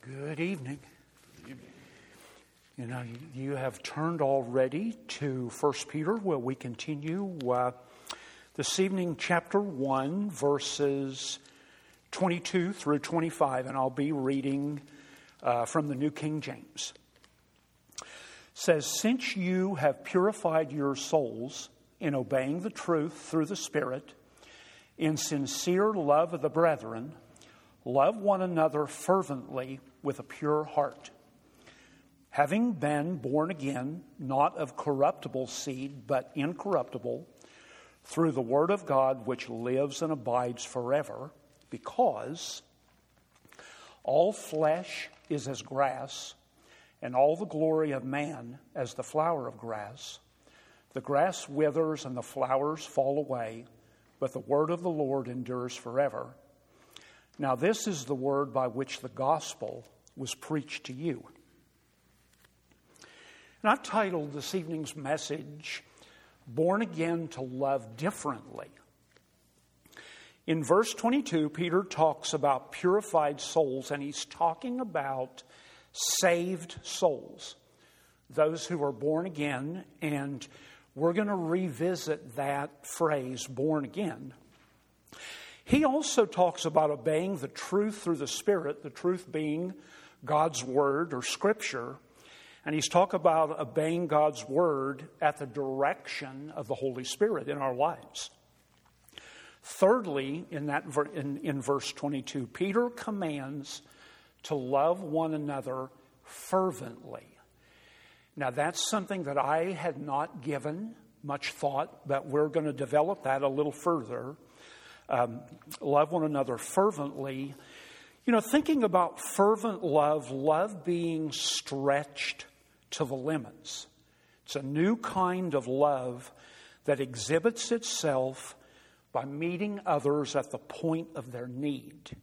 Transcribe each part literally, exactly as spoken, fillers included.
Good evening. You know, you have turned already to First Peter, where we continue uh, this evening, chapter one, verses twenty-two through twenty-five, and I'll be reading uh, from the New King James. It says, "Since you have purified your souls in obeying the truth through the Spirit, in sincere love of the brethren, love one another fervently with a pure heart, having been born again, not of corruptible seed, but incorruptible, through the word of God which lives and abides forever, because all flesh is as grass, and all the glory of man as the flower of grass. The grass withers and the flowers fall away, but the word of the Lord endures forever. Now this is the word by which the gospel was preached to you." And I've titled this evening's message, "Born Again to Love Differently." In verse twenty-two, Peter talks about purified souls, and he's talking about saved souls, those who are born again, and we're going to revisit that phrase, born again. He also talks about obeying the truth through the Spirit, the truth being God's Word or Scripture. And he's talking about obeying God's Word at the direction of the Holy Spirit in our lives. Thirdly, in that in, in verse twenty-two, Peter commands to love one another fervently. Now that's something that I had not given much thought, but we're going to develop that a little further. Um, love one another fervently. You know, thinking about fervent love, love being stretched to the limits. It's a new kind of love that exhibits itself by meeting others at the point of their need.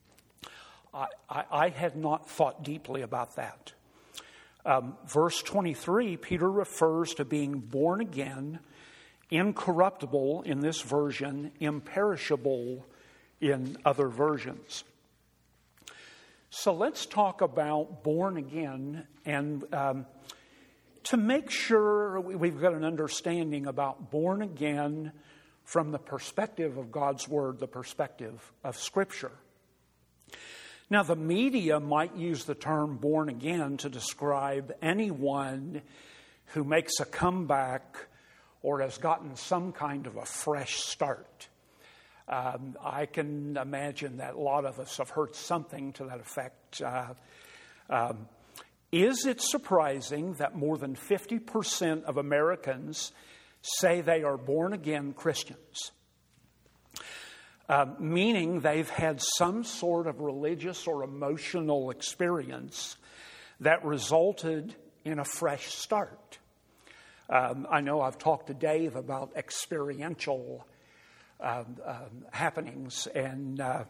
I, I, I had not thought deeply about that. Um, verse twenty-three, Peter refers to being born again, incorruptible in this version, imperishable in other versions. So let's talk about born again, and um, to make sure we've got an understanding about born again from the perspective of God's Word, the perspective of Scripture. Now, the media might use the term born again to describe anyone who makes a comeback or has gotten some kind of a fresh start. Um, I can imagine that a lot of us have heard something to that effect. Uh, um, is it surprising that more than fifty percent of Americans say they are born-again Christians? Uh, meaning they've had some sort of religious or emotional experience that resulted in a fresh start. Um, I know I've talked to Dave about experiential um, um, happenings, and uh,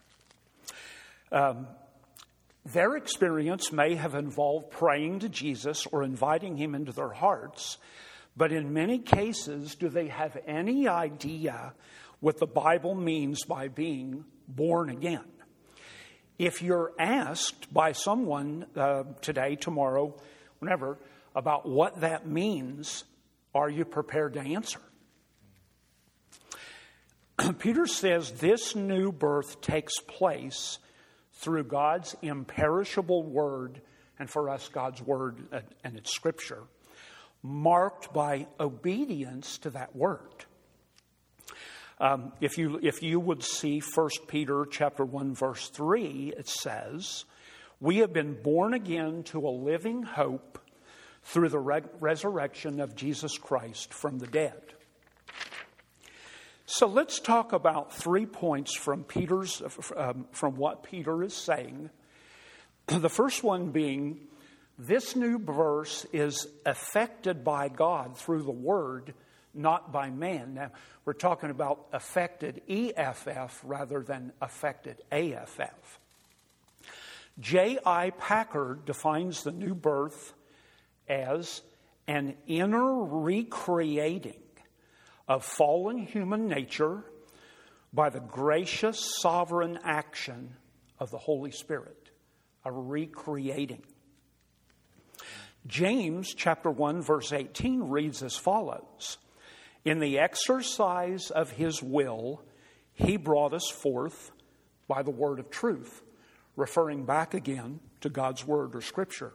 um, their experience may have involved praying to Jesus or inviting him into their hearts, but in many cases, do they have any idea what the Bible means by being born again? If you're asked by someone uh, today, tomorrow, whenever, about what that means, are you prepared to answer? Peter says this new birth takes place through God's imperishable word, and for us, God's word and its Scripture, marked by obedience to that word. Um, if you if you would see First Peter chapter one, verse three, it says, "We have been born again to a living hope through the re- resurrection of Jesus Christ from the dead." So let's talk about three points from Peter's um, from what Peter is saying. The first one being, this new verse is affected by God through the Word, not by man. Now, we're talking about affected E F F rather than affected A F F. J I Packard defines the new birth as an inner recreating of fallen human nature by the gracious sovereign action of the Holy Spirit. a recreating. James chapter one verse eighteen reads as follows: "In the exercise of his will, he brought us forth by the word of truth," referring back again to God's word or scripture.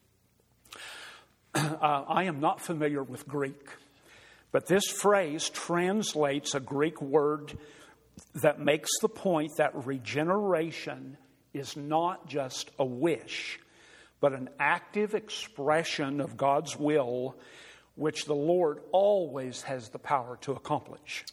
Uh, I am not familiar with Greek, but this phrase translates a Greek word that makes the point that regeneration is not just a wish, but an active expression of God's will, which the Lord always has the power to accomplish.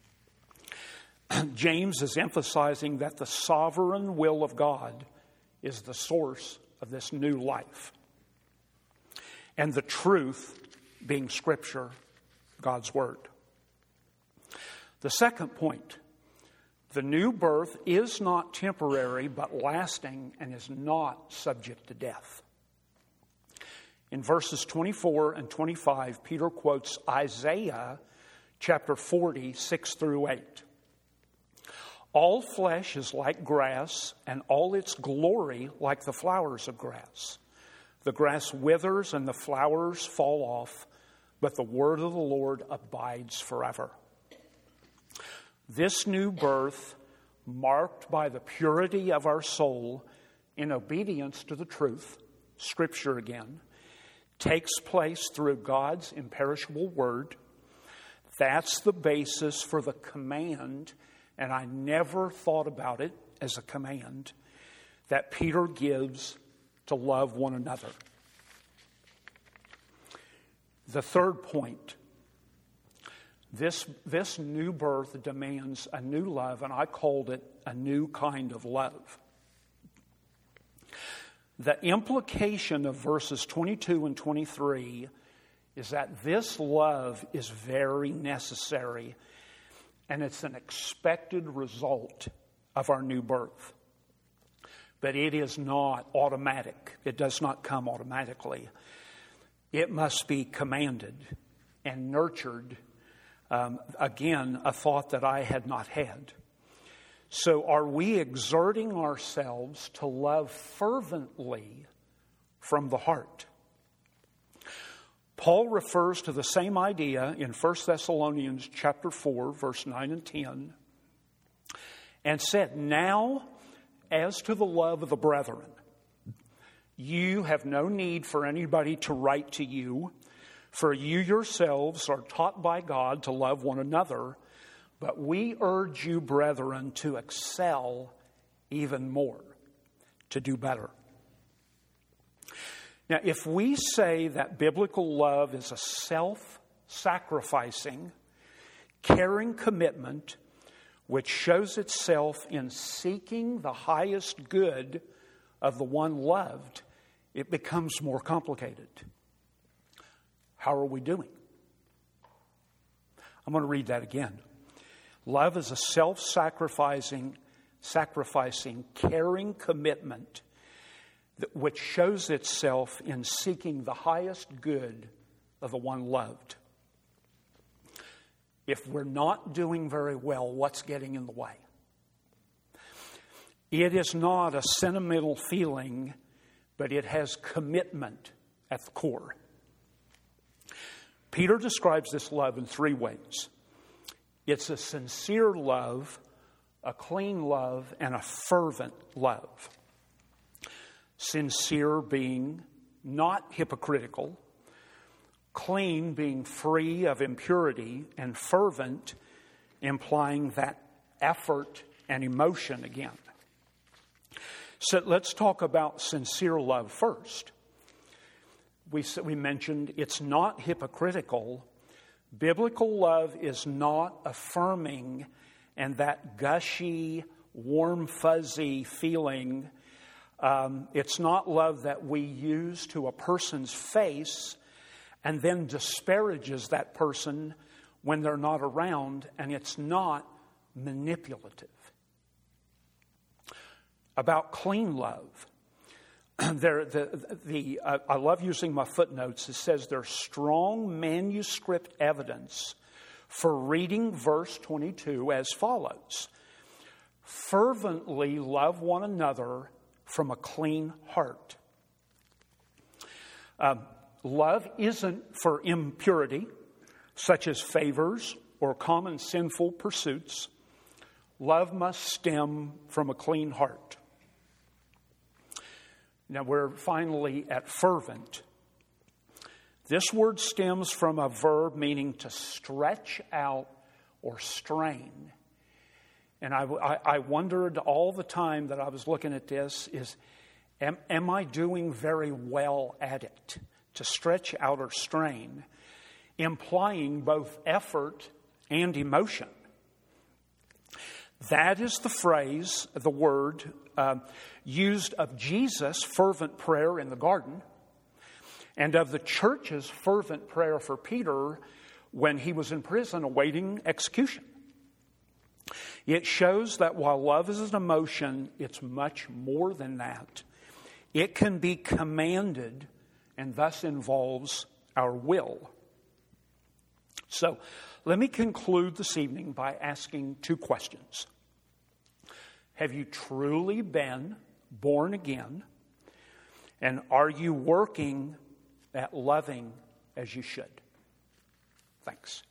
James is emphasizing that the sovereign will of God is the source of this new life, and the truth being Scripture, God's Word. The second point: the new birth is not temporary but lasting and is not subject to death. In verses twenty-four and twenty-five, Peter quotes Isaiah chapter forty, six through eight. "All flesh is like grass, and all its glory like the flowers of grass. The grass withers and the flowers fall off, but the word of the Lord abides forever." This new birth, marked by the purity of our soul in obedience to the truth, Scripture again, takes place through God's imperishable word. That's the basis for the command, and I never thought about it as a command, that Peter gives to love one another. The third point: This, this new birth demands a new love, and I called it a new kind of love. The implication of verses twenty-two and twenty-three is that this love is very necessary, and it's an expected result of our new birth. But it is not automatic. It does not come automatically. It must be commanded and nurtured. Um, again, a thought that I had not had. So are we exerting ourselves to love fervently from the heart? Paul refers to the same idea in First Thessalonians chapter four, verse nine and ten, and said, "Now, as to the love of the brethren, you have no need for anybody to write to you, for you yourselves are taught by God to love one another, but we urge you, brethren, to excel even more, to do better." Now, if we say that biblical love is a self-sacrificing, caring commitment which shows itself in seeking the highest good of the one loved, it becomes more complicated. How are we doing? I'm going to read that again. Love is a self-sacrificing, sacrificing, caring commitment that, which shows itself in seeking the highest good of the one loved. If we're not doing very well, what's getting in the way? It is not a sentimental feeling, but it has commitment at the core. Peter describes this love in three ways. It's a sincere love, a clean love, and a fervent love. Sincere being not hypocritical, clean being free of impurity, and fervent implying that effort and emotion again. So let's talk about sincere love first. We, we mentioned it's not hypocritical. Biblical love is not affirming and that gushy, warm, fuzzy feeling. Um, it's not love that we use to a person's face and then disparages that person when they're not around, and it's not manipulative. About clean love, there, the, the, uh, I love using my footnotes. It says there's strong manuscript evidence for reading verse twenty-two as follows: "Fervently love one another, from a clean heart. Um, love isn't for impurity, such as favors or common sinful pursuits. Love must stem from a clean heart. Now we're finally at fervent. This word stems from a verb meaning to stretch out or strain. And I, I, I wondered all the time that I was looking at this is, am, am I doing very well at it? To stretch out or strain, implying both effort and emotion. That is the phrase, the word, uh, used of Jesus' fervent prayer in the garden and of the church's fervent prayer for Peter when he was in prison awaiting execution. It shows that while love is an emotion, it's much more than that. It can be commanded and thus involves our will. So, let me conclude this evening by asking two questions. Have you truly been born again? And are you working at loving as you should? Thanks.